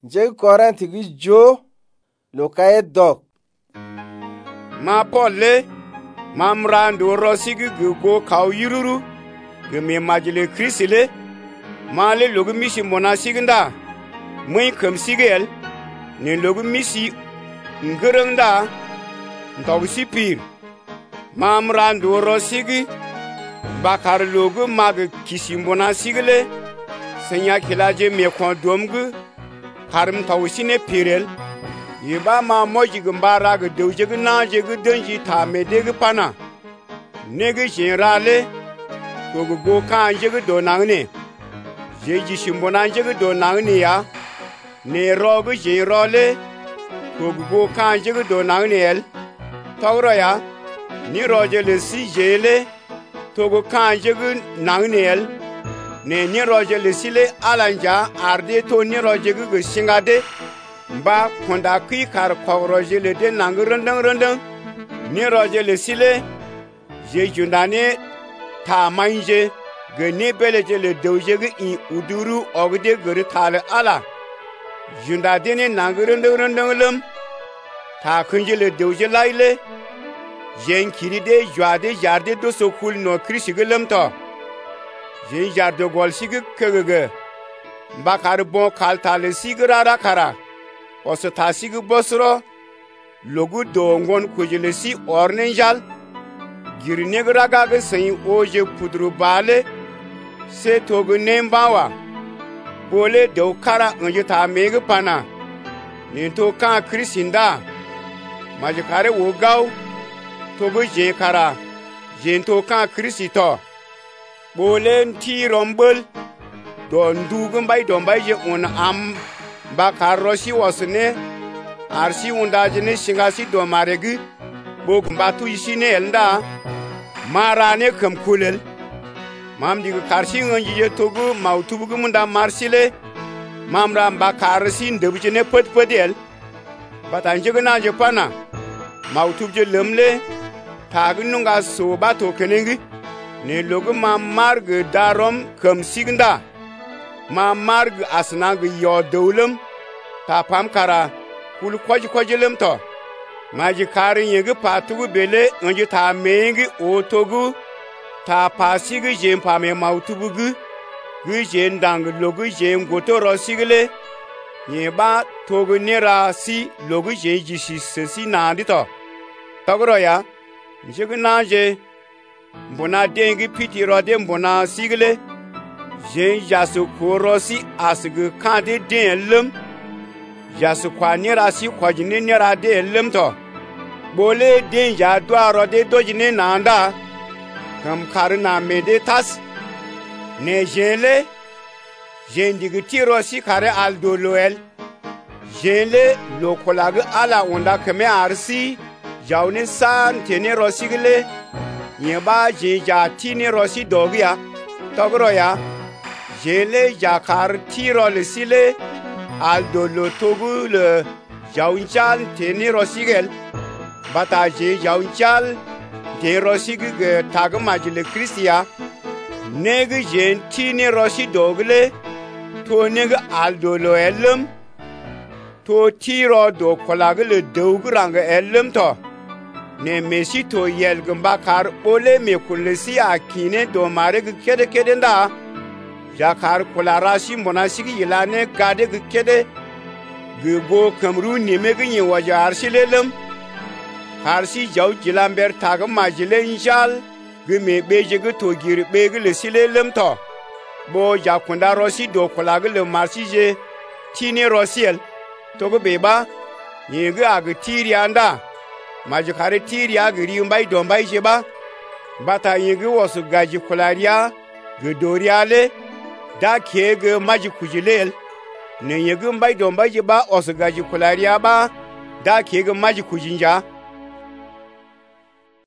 Je Korint gi jo lo kaye dok. Ma Paul le ma mrando rosi gi go kaw yururu ge me majile Kristi le ma le logu misi mona siginda muy kam sigel ne logu misi ngërëngda ntaw sipir ma mrando rosi gi bakar logu mag kisi mona sigele senya kilaje me kon domgu karim tawsine pirel yiba ma moji gmbara ga dewje ga naje ga danji ta me de ga pana ne ga generale ko go kan je ga do nangne je ji shimbona je ga do nangne ya ne ro ga generale ko go kan je ga do nangne el tawro ya ni roje le si jele to go kan je ga nangne el ne ni roje le sile alanja arde to ni roje ga singade ba konda ki kar ko roje le de nang rondang ni roje le sile je jundane ta manje ge ne beleje le doje ge i uduru ogde gere tale ala junda de ne nang rondang lem ta kunje le doje laile jen kiri de jwade jarde do sokul no krisi gelem to jen jarde gol sig kege ba kar bon kaltale sigrara kara oso tasig bosro logu dongon kujilesi ornenjal girnegraga ga sayin oje pudru bale se togu nembawa bole daukara anje ta mega pana ni to kan krisinda majikare wogaw togu je kara jento kan krisito bole ti rombel don dugum bay je on am bakar rosi wasne arsi undajine singasi do maregi bok mbatu isine elnda marane kam kulel mam diga karsi ngi togu mautubu munda marsile mamra bakar sin debjine potpodel batanje gna je pana mautubje lemle tagnunga so bato kenengi ne logu marg darom kam sigda ma marg asnag yo dawlem ta pam kara kul kwaji to maji karin yegi patugu bele onji ta mengi otogu ta pasigi jem pame mautubugu gu jen dang logu jem goto rosigle yeba togu nera si logu jen jisi sesi nandi to togro ya njegu nanje mbona dengi piti rode mbona sigle jen jasu korosi asgu kande den lem jasu kwa nera si kwajine nera de lem to bole den ja dwaro de dojine nanda kam karna mede tas ne jele jen digiti rosi kare aldo loel jele lokolag ala onda keme arsi jaune san tene rosi gele yeba je ja tine rosi dogia togro ya jele jakar tiro le sile aldo lo togu le jaunchal teni rosigel bata je jaunchal te rosig tagmajile kristia neg jen tini rosi dogle to neg aldo lo elem to tiro do kolagle dograng elem to ne mesi to yelgamba kar ole me kulisi akine do mare kede nda jakar kularasi monasigi yilane gade gkede gbo kamru nimegi wajar silelem harsi jaw jilamber tagam majile inshal gme beje to gir begile silelem to bo jakunda rosi do kulagle marsije tini rosiel to go beba yega ag tirianda majikare tiria gri mbay do mbay jeba bata yega wosu gaji kularia gdoriale da kege maji kujilel ne yegin bai don bai ba osu gaji kulariya ba da kege maji kujinja